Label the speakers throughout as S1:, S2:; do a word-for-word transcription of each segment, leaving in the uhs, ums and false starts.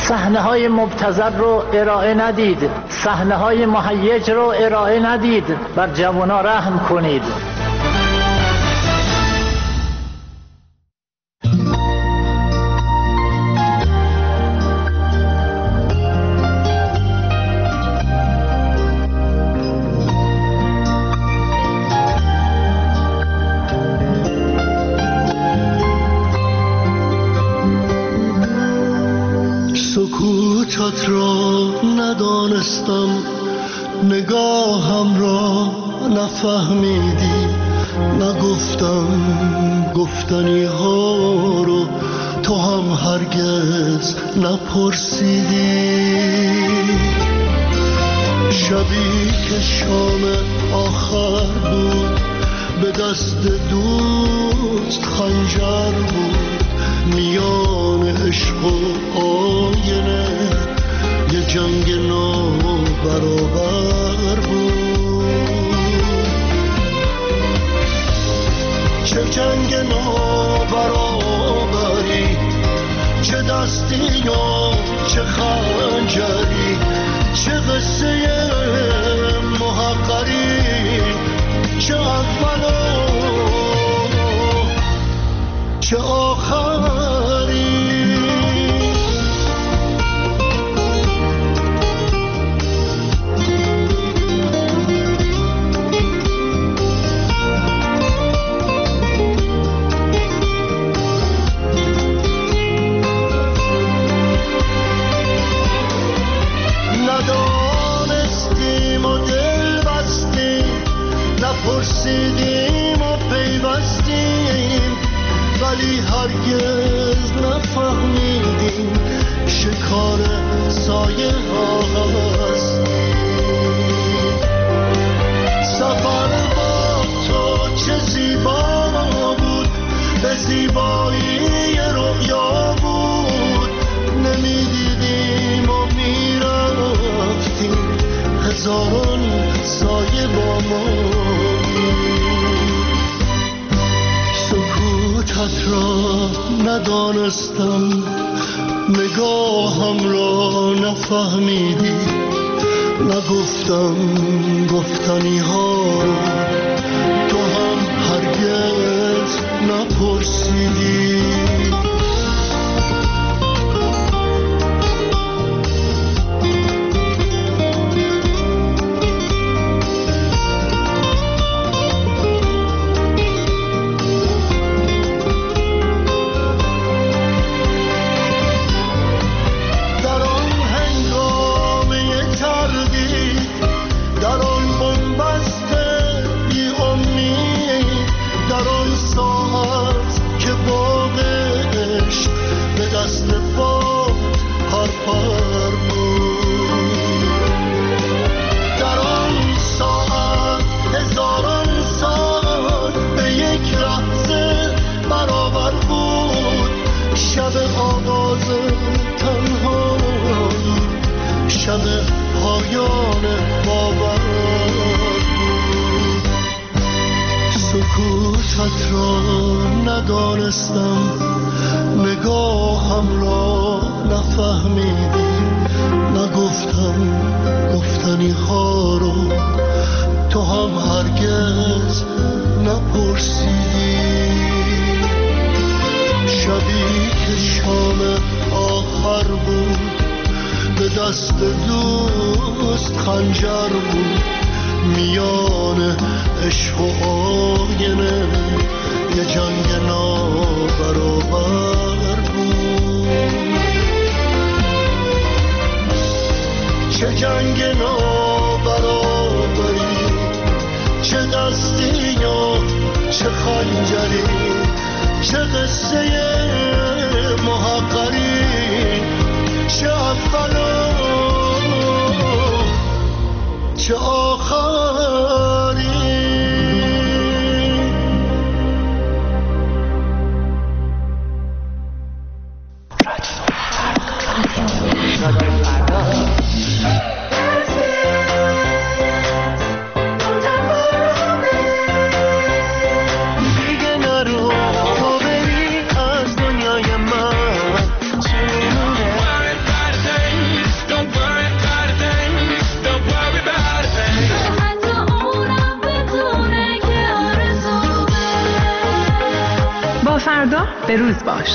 S1: صحنه های مبتذل رو ارائه ندید، صحنه های مهیج رو ارائه ندید، بر جوانان رحم کنید.
S2: سکوتت را ندانستم، نگاهم را نفهمیدی، نگفتم گفتنی ها رو تو هم هرگز نپرسیدی. شبی که شام آخر بود به دست دوست خنجر بود، میان عشق و آینه یه جنگ نابرابر بود. چه جنگ نابرابری، چه دستی یا چه خنجری، چه قصه محقری، چه اول و چه آخری. ندانستیم و دل بستیم، نپرسیدیم و پیوستیم، ولی هرگز نفهمیدیم شکار سایه ها هستیم. سفر با تو چه زیبا بود، به زیبایی رؤیا بود، نمیدیدیم و میرفتیم، هزاران سایه با ما. سکوتت را ندانستم، نگاهم را نفهمیدی، نگفتم گفتنی ها تو هم هرگز نپرسیدی. شب پایان باور بود. سکوتت را ندانستم، نگاهم را نفهمیدی، نگفتم گفتنی ها رو تو هم هرگز نپرسیدی. شبی که شام آخر بود به دست دوست خنجر بود، میان عشق و آینه یه جنگ نابرابر بود. چه جنگ نابرابری، چه دستی یا چه خنجری، چه قصه محقری، چه اول و چه آخری.
S3: دیگه نرو تو بری از دنیای من، به روز باش.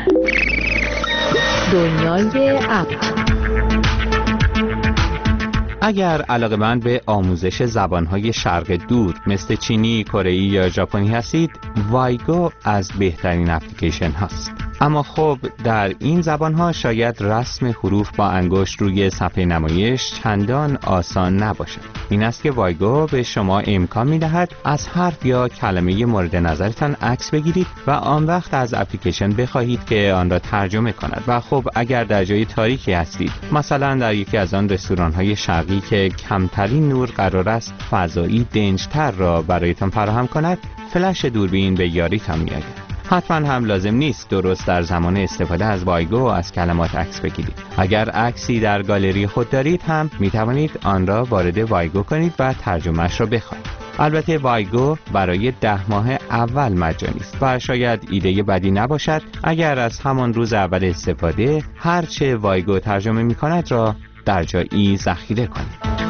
S4: دنیای اپ
S3: اگر علاقه‌مند به آموزش زبان‌های شرق دور مثل چینی، کره‌ای یا ژاپنی هستید، وایگو از بهترین اپلیکیشن هاست. اما خب در این زبان‌ها شاید رسم حروف با انگشت روی صفحه نمایش چندان آسان نباشد. این است که وایگو به شما امکان می‌دهد از حرف یا کلمه مورد نظرتان عکس بگیرید و آن وقت از اپلیکیشن بخواهید که آن را ترجمه کند. و خب اگر در جای تاریکی هستید، مثلا در یکی از آن رستوران‌های شرقی که کمترین نور قرار است فضایی دنج‌تر را برایتان فراهم کند، فلش دوربین به یاریتان می‌آید. حتما هم لازم نیست درست در زمان استفاده از وایگو از کلمات عکس بگیرید. اگر عکسی در گالری خود دارید هم می توانید آن را وارد وایگو کنید و ترجمهش را بخواهید. البته وایگو برای ده ماه اول مجانی است و شاید ایده بدی نباشد اگر از همان روز اول استفاده هرچه وایگو ترجمه می کند را در جایی ذخیره کنید.